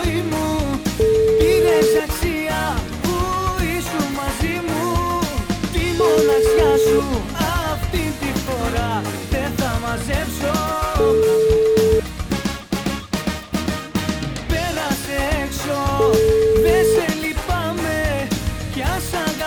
ζωή μου. Πήρες αξία που ήσουν μαζί μου. Τη μοναξιά σου αυτή τη φορά δεν θα μαζέψω. Πέρασε έξω, δεν σε λυπάμαι κι άσα